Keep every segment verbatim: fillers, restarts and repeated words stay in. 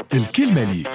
الكلمة لي.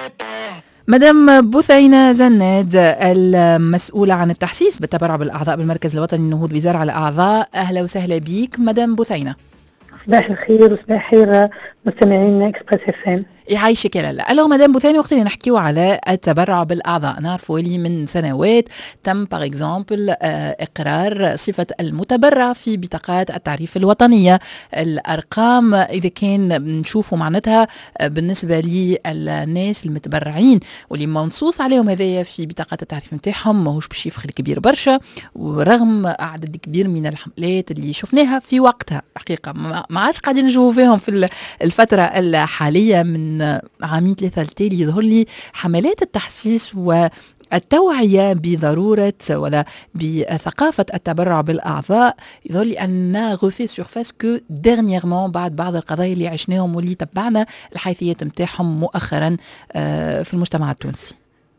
مدام بثينة زناد المسؤولة عن التحسيس بالتبرع بالأعضاء بالمركز الوطني للنهوض بزرع الأعضاء، أهلا وسهلا بيك مدام بثينة. صباح الخير وصباح خير مستمعين اكسبريس اف ام. يعيشك يا لالا. الو مدام بثينة، وقت اللي نحكيو على التبرع بالاعضاء نعرفوا اللي من سنوات تم باغ اكزومبل اقرار صفه المتبرع في بطاقات التعريف الوطنيه. الارقام اذا كان نشوفوا معناتها بالنسبه للناس المتبرعين واللي منصوص عليهم هذايا في بطاقات التعريف نتاعهم ماهوش باش يفخر كبير برشا، ورغم عدد كبير من الحملات اللي شفناها في وقتها حقيقه ما عادش قاعدين نشوفوا فيهم في الفتره الحاليه. من عامين ثلاثة التالي يظهر لي حملات التحسيس والتوعية بضرورة ولا بثقافة التبرع بالأعضاء يظهر لي أننا غوفي سورفاس كو ديرنييرمون بعد بعض القضايا اللي عشناهم واللي تبعنا الحيثيات متاعهم مؤخرا في المجتمع التونسي.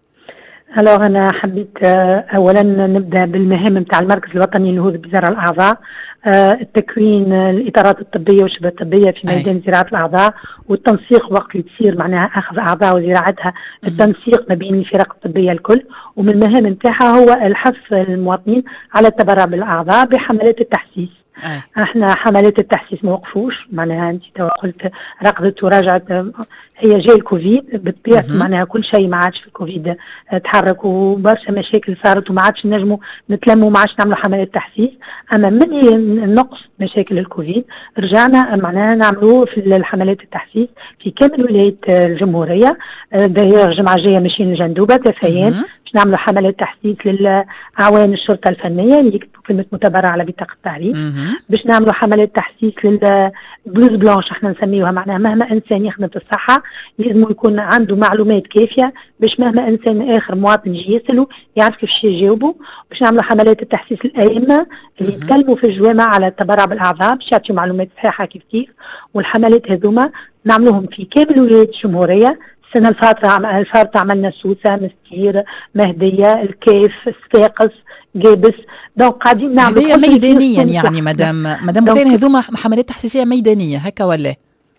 الوغ انا حبيت اولا نبدا بالمهام نتاع المركز الوطني للنهوض بزرع الاعضاء، التكوين الاطارات الطبيه والشبه الطبيه في ميدان زراعه الاعضاء، والتنسيق وقت اللي تصير معناها اخذ اعضاء وزراعتها، التنسيق ما بين الفرق الطبيه الكل. ومن المهام نتاعها هو الحث المواطنين على التبرع بالاعضاء بحملات التحسيس. أي. احنا حملات التحسيس ما وقفوش، معناها انت قلت ركضت وراجعت، هي جاي الكوفيد بالطبيعه معناها كل شيء ما عادش في الكوفيد تحرك وبرشا مشاكل صارت وما عادش نجموا نتلموا، ما عادش نعملوا حملات تحسيس. اما من نقص مشاكل الكوفيد رجعنا معناها نعملوا في الحملات التحسيس في كامل ولايات الجمهوريه. داير الجمعه الجايه ماشيين لجندوبه تفايان باش نعملوا حملات تحسيس للاعوان الشرطه الفنيه اللي يكتبوا كلمه متبرع على بطاقه التعريف، باش نعملوا حملات تحسيس للبلوز بلانش احنا نسميوها، معناها مهما انسان يخدم في الصحه لازم يكون عنده معلومات كافيه باش مهما انسان اخر مواطن يجي يسالوا يعرف كيفاش يجاوبوا. باش نعملوا حملات التحسيس الائمه اللي يتكلموا في الجوامع على التبرع بالاعضاء باش يعطيوا معلومات صحيحه كيف كيف. والحملات هذوما نعملوهم في كامل ولايات الجمهوريه. السنه الفاتره الفاتره عملنا سوسه، مستير، مهديه، الكيف، الساقس، جابس. دونك قاعدين نعمل هذه ميدانيا يعني مدام مدام بثينة هذوما حملات تحسيسيه ميدانيه هكا ولا؟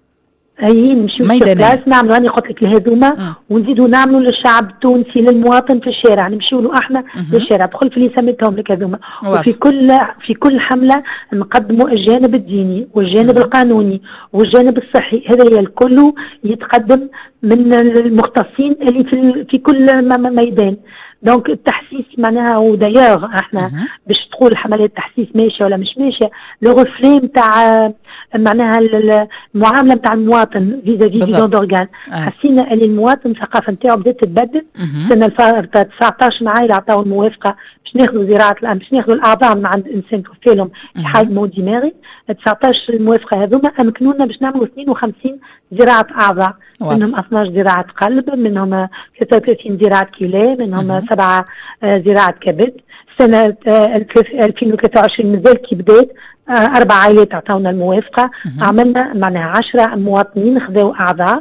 اي نمشيو في بلاص نعملوا، راني قلت لك هذوما ونزيدوا نعملوا للشعب التونسي للمواطن في الشارع، نمشيو له احنا للشارع. دخل في اللي سميتهم لك هذوما. وفي كل في كل حمله نقدموا الجانب الديني والجانب القانوني والجانب الصحي، هذا هي الكل يتقدم من المختصين اللي في في كل ميدان. دونك التحسيس معناها ودايوغ احنا باش تقول حملات التحسيس ماشيه ولا مش ماشيه، لو ريفلي نتاع معناها المعامله نتاع المواطن فيزافي دي دورغان. حسينا ان المواطن الثقافه نتاعو بدات تتبدل. السنه الفاتت تسعطاش عائله عطاو الموافقه باش ناخذوا زراعه الان باش ناخذوا الاعضاء من عند انسان توفى لهم في حال موت دماغي. تسعطاش الموافقه هذوما امكنونا باش نعملوا اثنين وخمسين زراعه اعضاء، منهم اثناش زراعه قلب، منهم ثلاثة وثلاثين زراعه كلى، منهم سبعه زراعه كبد. سنه ألفين وثلاثة وعشرين مازال كي بدات أربع عائلات عطاونا الموافقة. عملنا معناها عشرة مواطنين خذوا أعضاء،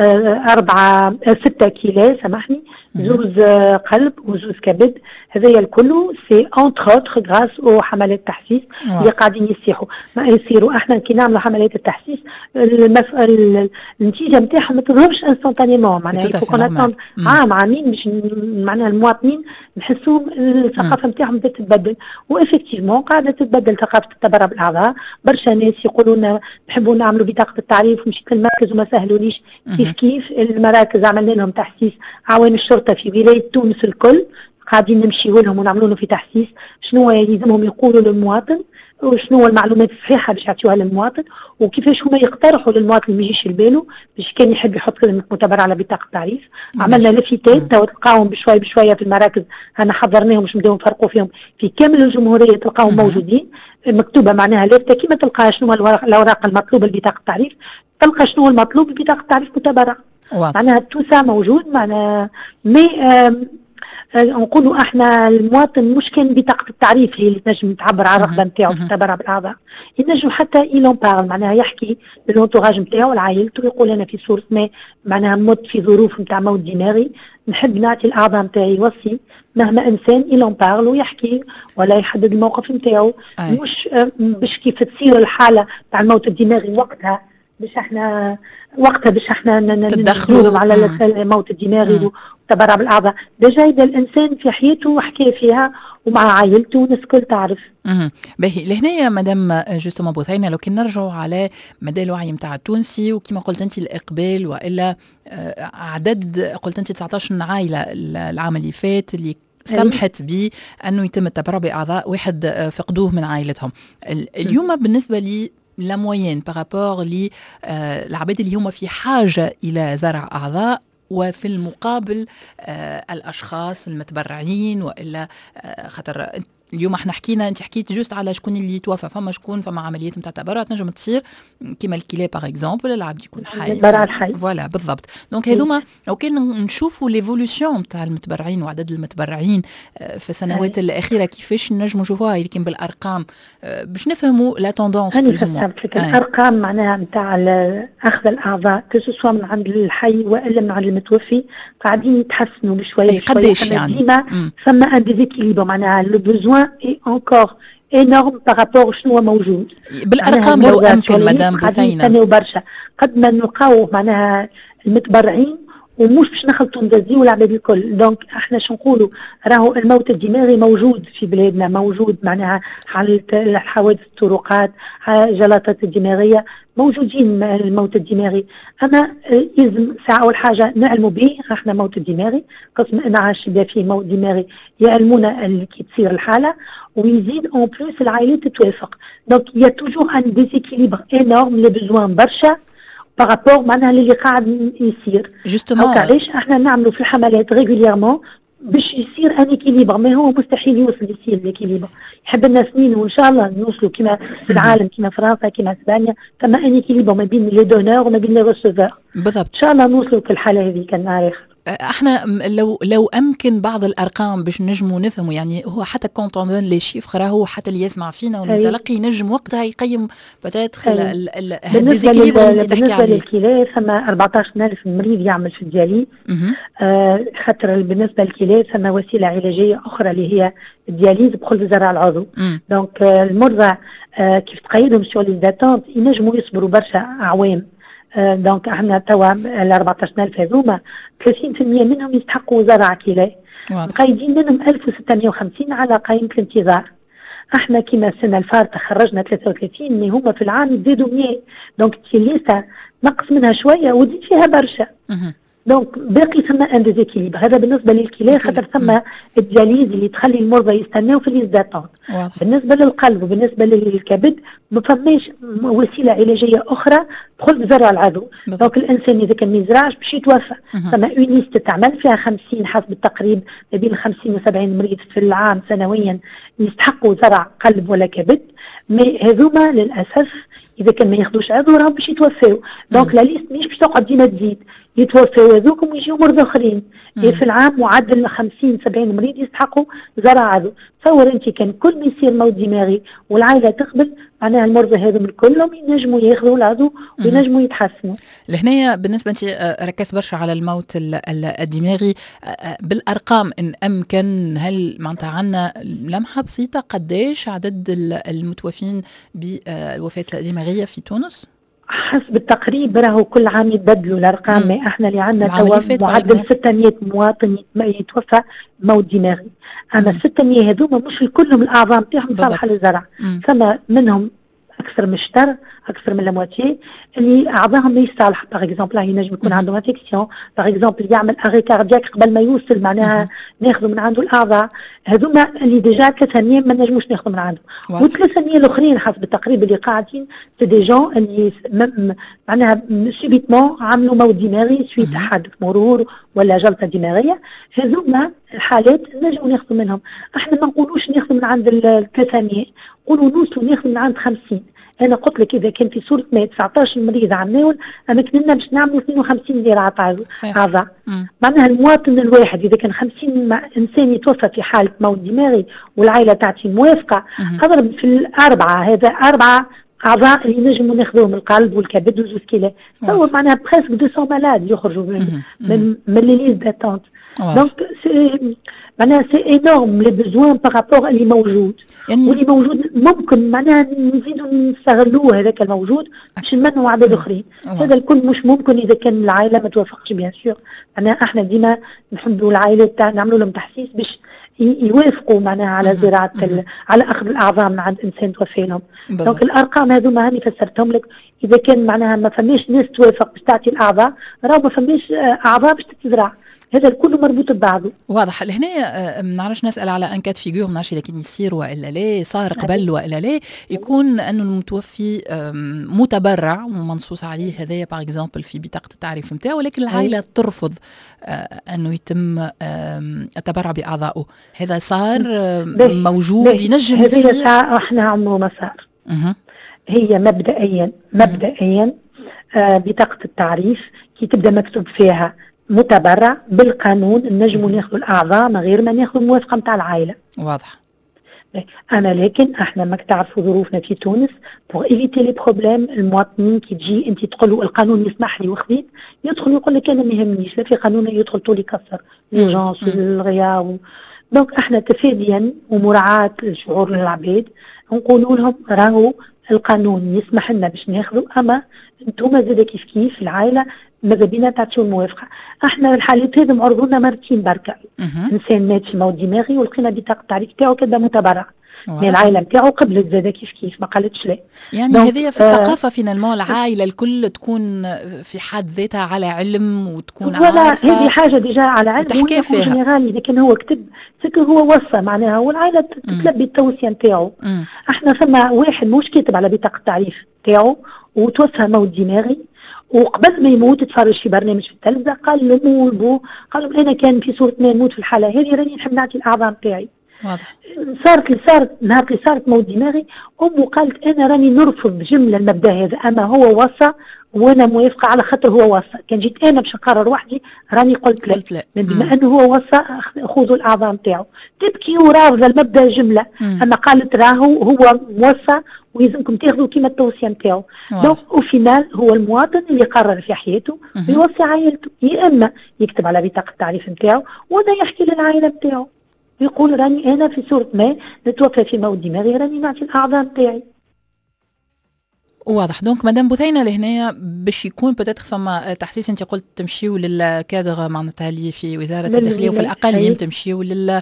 أربعة ستة كيلو سامحني، زوز قلب وزوز كبد. هذايا الكل سي أونتر أوتر غراس أو حملات تحسيس اللي قاعدين يصيحوا ما يصيروا. احنا كي نعملوا حملات التحسيس النتيجة نتاعها ما تظهرش انستانتانيمون، معناها يكون عام عامين باش معناها المواطنين نحسوهم الثقافة نتاعهم بدات تتبدل. وإفكتيفمون قاعدة تتبدل ثقافة التبرع بالأعضاء. برشا ناس يقولوا لنا نحبوا نعملوا بطاقة التعريف ومشيت للمركز وما سهلوليش. كيف كيف المراكز عملنا لهم تحسيس، عوان الشرطة في ولاية تونس الكل قاعدين نمشيو لهم ونعملوا لهم في تحسيس شنو يلزمهم يقولوا للمواطن وشنو هو المعلومات الصحيحه باش يعطيوها للمواطن، وكيفاش هما يقترحوا للمواطن ما يجيش لباله باش كان يحب يحط كلمه متبرع على بطاقه التعريف. عملنا لفتات تو تلقاهم بشوي بشويه في المراكز، انا حضرناهم باش نبداو نفرقوا فيهم في كامل الجمهوريه، تلقاهم موجودين مكتوبه معناها لافته كيما تلقى شنو الاوراق المطلوبه لبطاقه التعريف، تلقى شنو المطلوب لبطاقه التعريف متبرع. معناها توسا موجود معناها مي نقولوا احنا المواطن مش كان بطاقه التعريف هي اللي تنجم تعبر على الرغبه نتاعو في التبرع بالاعضاء، ينجم حتى إيلون بارل معناها يحكي للانتوراج نتاعو ولعائلته ويقول انا في صوره ما معناها مت في ظروف نتاع موت دماغي نحب نعطي الاعضاء نتاعي وصي مهما انسان إيلون بارل ويحكي ولا يحدد الموقف نتاعو. مش باش كيف تصير الحاله تاع الموت الدماغي وقتها باش احنا وقتها باش احنا تدخلوا على الموت الدماغي وتبرع بالاعضاء. ديجا اذا الانسان في حياته حكى فيها ومع عائلته والناس الكل تعرف. اها باهي لهنايا مدام جوستومون بوثينه لو كان نرجعوا على مدى الوعي نتاع التونسي وكما قلت انت الاقبال والا عدد قلت انت تسعطاش عائله العام اللي فات اللي سمحت بي انه يتم التبرع باعضاء واحد فقدوه من عائلتهم. اليوم بالنسبه لي لا موين بارابور لي العباد اللي هما في حاجه الى زرع اعضاء وفي المقابل آه الاشخاص المتبرعين والا آه خاطر اليوم احنا حكينا انت حكيت جوست على شكون اللي توفى، فما شكون فما عمليات نتاع تبرع تنجم تصير كيما الكلى باغ اكزومبل العبد يكون حي التبرع الحي فوالا بالضبط. دونك هذوما لو كان نشوفوا ليفولوسيون نتاع المتبرعين وعدد المتبرعين في السنوات الاخيره كيفاش نجموا نشوفوها يمكن بالارقام باش نفهموا لا توندونس بلوز مو. الارقام معناها نتاع اخذ الاعضاء كسوا من عند الحي والا من عند المتوفي قاعدين يتحسنوا بشويه بشويه. قداش يعني ديما ثم ان ديزيكيليبر معناها لو بوزوان اي انكور انورم بارابور شنو موجود بالارقام لو امكن مدام بثينه برشا قد ما نلقاو معناها المتبرعين ومش باش نخلطوا نزازيو العباد الكل. دونك احنا شو نقولوا راهو الموت الدماغي موجود في بلادنا، موجود معناها حالة حوادث الطرقات جلطات الدماغيه موجودين الموت الدماغي. اما لازم ساعه اول حاجه نعلموا به احنا موت الدماغي قسم انعاش اذا في موت دماغي يعلمونا اللي كي تصير الحاله ويزيد اون بلوس العائلات تتوافق. دونك يا توجور ان ديزيكيليبر انورم لي بوزوان برشا بارابور معناها اللي قاعد يصير. جوستومون علاش احنا نعملوا في الحملات ريغوليرمون باش يصير ان اكيليبر، ما هو مستحيل يوصل يصير الاكيليبر، يحب لنا سنين وان شاء الله نوصلوا كما في العالم كما فرنسا كما اسبانيا ثم ان اكيليبر ما بين لي دونور وما بين لي ريسيفور. بالضبط ان شاء الله نوصلوا كالحاله هذه كالنهار. احنا لو لو امكن بعض الارقام باش نجموا نفهموا يعني هو حتى كونت اون لي شيفر راهو حتى اللي يسمع فينا والمتلقي ينجم وقتها يقيم بتاتخ الديزيكيليبر اللي تحكي عليه. بالنسبه للكلى ثم أربعطاش ألف مريض يعمل في الدياليز آه خاطر بالنسبه للكلى ثم وسيله علاجيه اخرى اللي هي الدياليز بكل زرع العضو. دونك آه المرضى آه كيف تقيدهم سور لي داتونت ينجموا يصبروا برشا اعوام. آه دونك احنا توا ال أربعطاش ألف هذوما ثلاثين بالمئة منهم يستحقوا زرع كلى، مقيدين منهم ألف وستمئة وخمسين على قائمه الانتظار. احنا كما السنه الفارطه خرجنا ثلاثة وثلاثين اللي هما في العام يزيدوا مئة، دونك لسه نقص منها شويه وزيد فيها برشا. دونك باقي ثم ان ديزيكيليبر. هذا بالنسبه للكلى خاطر ثم الدياليز اللي تخلي المرضى يستناو في ليست داتونت. بالنسبه للقلب وبالنسبه للكبد ما فماش وسيله علاجيه اخرى تدخل بزرع العضو. دونك الانسان اذا كان ما يزرعش باش يتوفى. ثم اون ليست تعمل فيها خمسين حسب التقريب ما بين خمسين وسبعين مريض في العام سنويا يستحقوا زرع قلب ولا كبد، مي هذوما للاسف اذا كان ما ياخذوش عضو راهم باش يتوفاو. دونك لا ليست مش باش تقعد ديما تزيد، يتوفاو هذوكم ويجيو مرضى اخرين. في العام معدل خمسين سبعين مريض يستحقوا زرع عضو. تصور انت كان كل ما يصير موت دماغي والعائله تقبل معناها المرضى هذوم كلهم ينجموا ياخذوا العضو وينجموا يتحسنوا. لهنايا بالنسبه انت ركزت برشا على الموت الدماغي بالارقام ان امكن، هل معناتها عندنا لمحه بسيطه قداش عدد المتوفين بالوفاه الدماغيه في تونس؟ حسب التقريب راهو كل عام يتبدلوا الارقام، ما احنا اللي عندنا توا معدل ستمئة مواطن يتوفى موت دماغي. اما ستمئة هذوما مش كلهم الاعضاء نتاعهم صالحه للزرع، ثم منهم اكثر من الشطر اكثر من لامواتي اللي اعضائهم ليس صالحه. باغ اكزومبل ينجم يكون عندهم انفكسيون، باغ اكزومبل يعمل اري كاردياك قبل ما يوصل معناها ناخذوا من عنده الاعضاء هذوما اللي ديجا ثلاثمئة ما نجموش ناخذوا من عنده. وثلاثمئة الاخرين حسب التقريب اللي قاعدين سي دي جون اللي معناها سوبيتمون عملوا موت دماغي سويت حادث مرور ولا جلطه دماغيه. هذوما الحالات نجموا ناخذوا منهم. احنا ما نقولوش ناخذوا من عند ثلاثمئة، نقولوا نوصلوا ناخذ من عند خمسين. انا قلت لك اذا كان في صوره ما تسعطاش مريض عملوا اما كنا باش نعملوا اثنين وخمسين زراعه اعضاء. معناها المواطن الواحد اذا كان خمسين انسان يتوفى في حاله موت دماغي والعائله تاعتي موافقه اضرب في الاربعه، هذا اربعه اعضاء اللي نجموا ناخذوهم القلب والكبد والكلى. هو معناها بريسك مئتين مالاد يخرجوا من من, من لي ليست داتونت. دونك سي معناها سي انورم لي بوزوان بارابور اللي موجود يعني واللي موجود ممكن معناها نزيدوا نستغلوه هذاك الموجود باش نمنعوا عدد اخرين. هذا الكل مش ممكن اذا كان العائله ما توافقش بيان سور. معناها احنا ديما نحبوا العائلات تاعنا نعملوا لهم تحسيس باش يوافقوا معناها على زراعه على اخذ الاعضاء من عند انسان توفى لهم. دونك الارقام هذوما هاني فسرتهم لك. اذا كان معناها ما فماش ناس توافق باش تعطي الاعضاء راهو ما فماش اعضاء باش تتزرع. هذا الكل مربوط ببعضه. واضح. لهنا ما نعرفش نسال على ان كات فيغور، ما نعرفش لكن يصير والا لا، صار قبل والا لا، يكون انه المتوفي متبرع ومنصوص عليه هذايا باغ اكزومبل في بطاقه التعريف نتاعو، ولكن العائله ترفض انه يتم التبرع باعضائه. هذا صار موجود ينجم يصير. هذا احنا عمره ما صار. هي مبدئيا مبدئيا بطاقه التعريف كي تبدا مكتوب فيها متبرع بالقانون نجموا ناخذوا الاعضاء من غير ما ناخذوا الموافقه نتاع العائله. واضح. انا لكن احنا ما تعرفوا ظروفنا في تونس بور ايفيتي لي بروبليم. المواطنين كي تجي انت تقول له القانون يسمح لي وخذيت، يدخل يقول لك انا ما يهمنيش، لا في قانون يدخل طول يكسر ليرجونس والغياب. دونك احنا تفاديا ومراعاه شعور العباد نقولوا لهم راهو القانون يسمح لنا باش ناخذوا، اما انتم زاد كيف كيف العائله ماذا بينا تعطيو الموافقه. احنا الحالات هذه معرضوا لنا مرتين بركه. انسان مات في موت دماغي ولقينا بطاقه التعريف تاعو كذا متبرع، مي العائله نتاعو قبلت زاد كيف كيف ما قالتش لا. يعني هذه في الثقافه فينالمون العائله الكل تكون في حد ذاتها على علم وتكون عارفه. هذه حاجه ديجا على علم تحكي فيها. لكن هو كتب سكر هو وصى معناها والعائله تتلبي التوصيه نتاعو. احنا ثم واحد مش كاتب على بطاقه التعريف تاعو وتوفى موت دماغي، وقبل ما يموت تفرج في برنامج في التلفزه قال لامه والبو قالوا انا كان في صوره ما نموت في الحاله هذه راني نحب نعطي الاعضاء نتاعي. واضح. صارت اللي صارت نهار اللي صارت موت دماغي امه قالت انا راني نرفض جمله المبدا هذا، اما هو وصى وانا موافقه على خاطر هو وصى. كان جيت انا باش نقرر وحدي راني قلت لا, لا. بما انه هو وصى خذوا الاعضاء نتاعو. تبكي ورافضه المبدا جمله، اما قالت راهو هو موصى ويلزمكم تاخذوا كيما التوصيه نتاعو. دونك او فينال هو المواطن اللي قرر في حياته يوصي عائلته، يا اما يكتب على بطاقه التعريف نتاعو ولا يحكي للعائله نتاعو يقول راني انا في صوره ما نتوفى في موت دماغي راني نعطي الاعضاء نتاعي. واضح. دونك مدام بثينه لهنايا باش يكون بتاتر فما تحسيس، انت قلت تمشيو للكادر معناتها اللي في وزاره الداخليه وفي الاقاليم تمشيو لل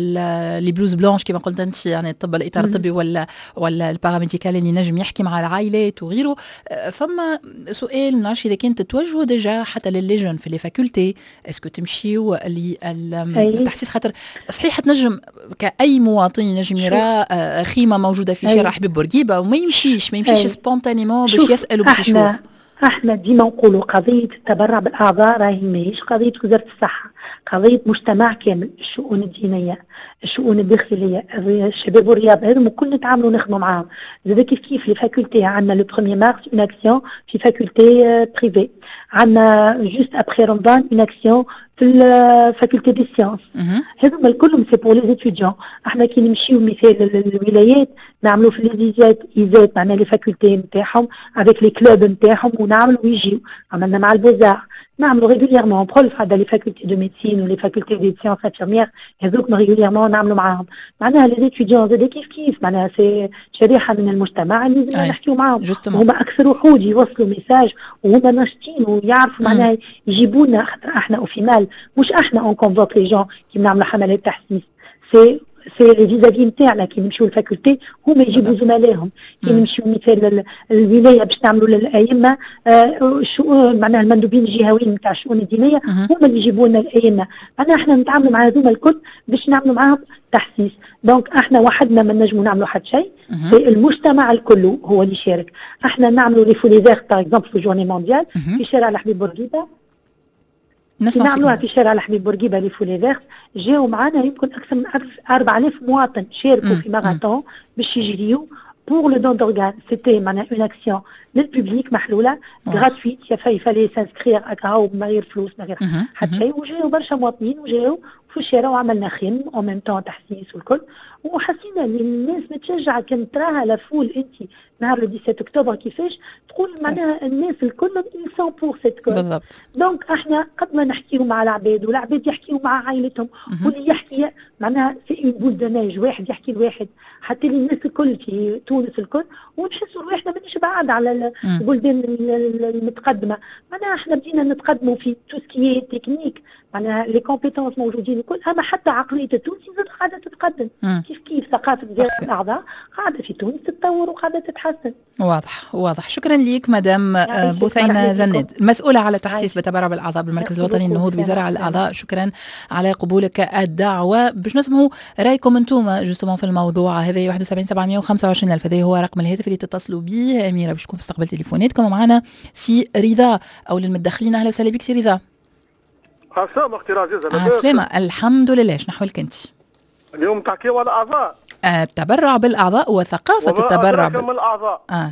لي بلوز بلانش كما قلت انت، يعني الطب الاطار الطبي ولا ولا الباراميديكال اللي نجم يحكي مع العائلات وغيره. فما سؤال ما نعرفش اذا كنت تتوجهوا ديجا حتى للليجون في لي فاكولتي، اسكو تمشيو للتحسيس؟ خاطر صحيح تنجم كاي مواطن ينجم يرى خيمه موجوده في شارع حبيب بورقيبه وما يمشيش ما يمشيش سبونتانيمون باش يسالوا باش يشوف. احنا ديما نقولوا قضيه التبرع بالاعضاء راهي ماهيش قضيه وزاره الصحه، قضيه مجتمع كامل. الشؤون الدينيه، الشؤون الداخليه، الشباب والرياضه، هذوما كل نتعاملوا نخدموا معاهم. زاد كيف كيف لي فاكولتي عندنا لو بروميير مارس اون اكسيون في فاكولتي بريفي، عندنا جوست ابخي رمضان اون اكسيون في الفاكولتي دي سيونس. هذوما الكلهم سي بور لي ستوديون. احنا كي نمشيو مثال للولايات نعملوا في ليزيزات ايزات معنا لي فاكولتي نتاعهم افيك لي كلوب نتاعهم ونعملوا ويجيو. عملنا مع البوزار نعملوا ريغوليرمون بروف هذا لي فاكولتي دو ميديسين ولي فاكولتي دي سيونس انفيرميير، هذوك ريغوليرمون نعملوا معاهم. معناها لي ستوديون زاد كيف كيف معناها سي شريحه من المجتمع اللي لازم نحكيو معاهم. هما اكثر وحود يوصلوا ميساج وهما ناشطين ويعرفوا معناها يجيبونا. خاطر احنا او فينال مش احنا اون كونفوك لي جون كي نعملوا حملات تحسيس، سي سي لي فيزافي نتاعنا كي نمشيو للفاكولتي هما يجيبوا زملائهم. كي نمشيو مثال الولايه باش نعملوا للائمه آه معناها المندوبين الجهويين نتاع الشؤون الدينيه هما اللي يجيبوا لنا الائمه. معناها احنا نتعاملوا مع هذوما الكل باش نعملوا معاهم تحسيس. دونك احنا وحدنا ما نجموا نعملوا حتى شيء، المجتمع الكل هو اللي يشارك. احنا نعملوا لي فولي فيرت باغ اكزومبل في جورني مونديال في شارع الحبيب بورقيبه، نعملوها في شارع الحبيب بورقيبه لي فولي فيرت. جاوا معنا يمكن اكثر من أربعة آلاف مواطن شاركوا في ماراثون باش يجريوا بور لو دون دورغان. سيتي معناها اون اكسيون للبوبليك محلوله غراتويت، يفالي سانسكرير هكا من غير فلوس من غير حتى شيء. وجاوا برشا مواطنين وجاوا في الشارع وعملنا خيم اون ميم طون تحسيس والكل. وحسينا اللي الناس متشجعه كان تراها لفول انت نهار سبعة عشر اكتوبر كيفاش تقول معناها الناس الكل مية بالمية كل بالضبط. دونك احنا قد ما نحكيو مع العباد والعباد يحكيو مع عائلتهم واللي يحكي معناها في اون بول دو نيج، واحد يحكي لواحد حتى الناس الكل في تونس الكل ونحسوا روحنا مانيش بعاد على البلدان المتقدمه. معناها احنا بدينا نتقدموا في تو سكي تكنيك، معناها لي كومبيتونس موجودين الكل، اما حتى عقليه التونسي زاد قاعده تتقدم. مم. كيف كيف ثقافه ديال الاعضاء قاعده في تونس تتطور وقاعده تتحسن. واضح واضح. شكرا ليك مدام بثينة زند المسؤوله على تحسيس بتبرع بالاعضاء بالمركز الوطني للنهوض بزرع الاعضاء. شكرا على قبولك الدعوه. باش نسمعوا رايكم انتم جوستومون في الموضوع هذا. واحد وسبعين سبعمية وخمسة وعشرين ألف هذا هو رقم الهاتف اللي تتصلوا به. اميره باش تكون في استقبال تليفوناتكم. ومعنا سي رضا او للمتدخلين. اهلا وسهلا بك سي رضا. عسلامة اختي العزيزة. عسلامة الحمد لله. شنو احوالك انت؟ اليوم تحكيو على الاعضاء، التبرع بالاعضاء وثقافة التبرع بال... من الاعضاء. اه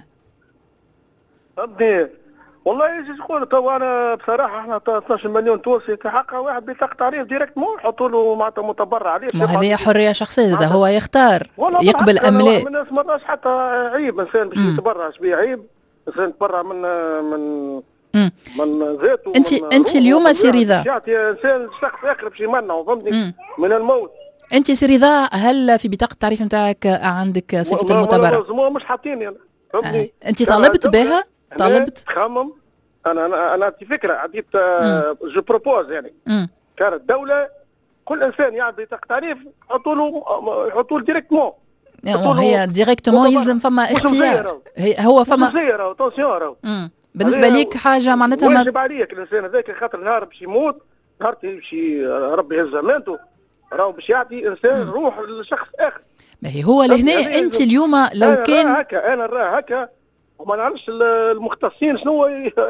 فهمتني. والله ايش نقول تو انا بصراحة احنا اثناش مليون تونسي كحقها واحد بطاقة تعريف ديريكت مو يحطوا له معناتها متبرع عليه. ما هذه حرية شخصية، ده هو يختار يقبل ام لا. من الناس مرات حتى عيب انسان باش يتبرع شبيه عيب انسان يتبرع من من مم. من ذاته. انت انت اليوم سي رضا يعطي انسان شخص اخر باش يمنعه فهمتني من الموت. انت سي رضا هل في بطاقه التعريف نتاعك عندك صفه المتبرع؟ مش حاطيني انا فهمتني. آه. انت طالبت بها؟ طالبت تخمم. انا انا انا عندي فكره عديت جو بروبوز يعني مم. كانت الدوله كل انسان يعطي بطاقه تعريف يحطوا له يحطوا له ديريكتومون. هي ديريكتومون يلزم فما اختيار. هو فما مزيره وتونسيون. بالنسبه ليك حاجه معناتها ما واجب عليك الانسان هذاك خاطر نهار باش يموت نهار باش ربي يهز امانته راهو باش يعطي انسان روح لشخص اخر. باهي هو لهنا انت اليوم لو أنا كان هكا انا نراه هكا وما نعرفش المختصين شنو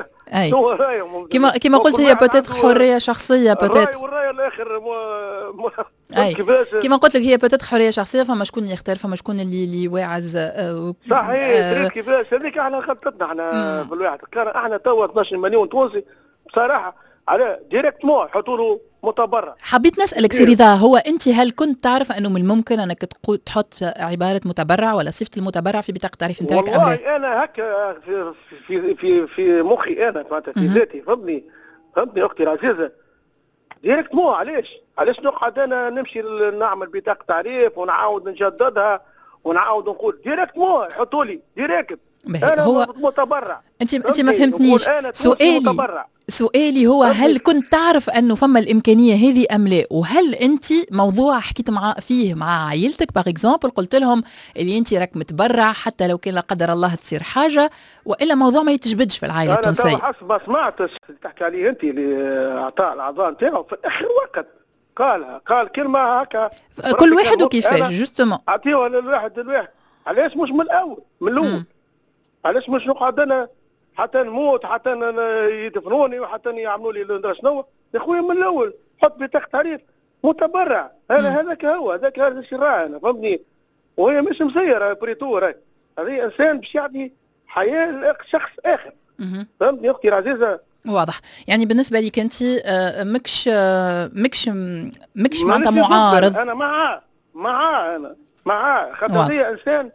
شنو رايهم. كما كما قلت هي بوتيتر حريه شخصيه بوتيتر والراي الاخر مو كيفاش كما قلت لك هي بوتيتر حريه شخصيه. فما شكون يختار فما شكون اللي اللي واعز. آه صحيح آه كيفاش هذيك احنا خطتنا احنا في الواحد كان احنا توا اثناش مليون تونسي بصراحه على ديريكتمون يحطوا له متبرع. حبيت نسالك سي رضا هو انت هل كنت تعرف انه من الممكن انك تحط عباره متبرع ولا صفه المتبرع في بطاقه التعريف نتاعك ام لا؟ والله انا هكا في في في, في مخي انا معناتها في ذاتي فهمتني فهمتني اختي العزيزه ديريكتمون. علاش علاش نقعد انا نمشي نعمل بطاقه تعريف ونعاود نجددها ونعاود نقول ديريكتمون يحطوا لي ديريكت. انا هو متبرع. انت انت ما فهمتنيش سؤالي. سؤالي هو هل كنت تعرف انه فما الامكانيه هذه ام لا؟ وهل انت موضوع حكيت مع فيه مع عائلتك باغ اكزومبل قلت لهم اللي انت راك متبرع حتى لو كان لا قدر الله تصير حاجه والا موضوع ما يتجبدش في العائله التونسيه؟ انا حسب ما سمعتش تحكي عليه انت اللي اعطاء الاعضاء نتاعو في اخر وقت قالها قال كلمه هكا كل واحد وكيفاش جوستومون اعطيوها للواحد للواحد. علاش مش من الاول من الاول؟ علاش مش نقعد انا حتى نموت حتى يدفنوني وحتى يعملوا لي ندري شنو يا خويا من الاول حط بطاقه تعريف متبرع. انا هذاك هو هذاك هذا الشيء راه انا فهمتني. وهي مش مسيره بريتور هذه انسان باش يعطي حياه لشخص اخر فهمتني اختي العزيزه. واضح. يعني بالنسبه لك انت مكش مكش مكش معناتها معارض. انا معاه معاه انا معاه خاطر هي انسان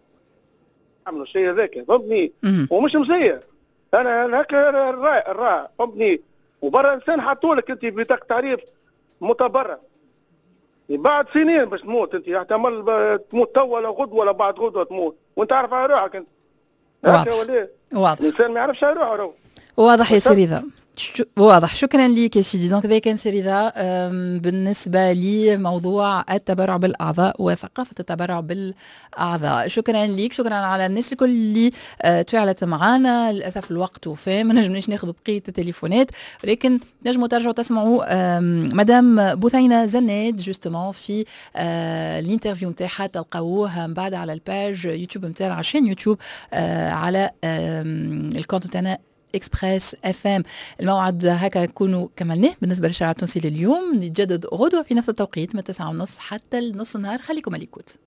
عملوا الشيء هذاك فهمتني ومش مزير. انا هكا الراي الراي فهمتني. وبرا انسان حطوا لك انت بطاقه تعريف متبرع بعد سنين باش تموت انت احتمال تموت تو ولا غدوه ولا بعد غدوه تموت وانت عارف على روحك انت. واضح ولا واضح. الانسان ما يعرفش على روحه. واضح يا سي رضا. واضح. شكرا لك يا سيدي. دونك هذا كان سي رضا بالنسبه لي موضوع التبرع بالاعضاء وثقافه التبرع بالاعضاء. شكرا لك. شكرا على الناس الكل اللي تفاعلت معنا. للاسف الوقت وفاه ما نجمناش ناخذ بقيه التليفونات ولكن نجموا ترجعوا تسمعوا مدام بثينة زند جوستومون في الانترفيو نتاعها تلقاوه من بعد على الباج يوتيوب نتاعنا على شين يوتيوب على الكونت نتاعنا إكسبريس اف ام. الموعد هكا نكونوا كملناه بالنسبه للشارع التونسي لليوم. نتجدد غدوه في نفس التوقيت من تسعة ونص حتى النص النهار. خليكم على الكوت.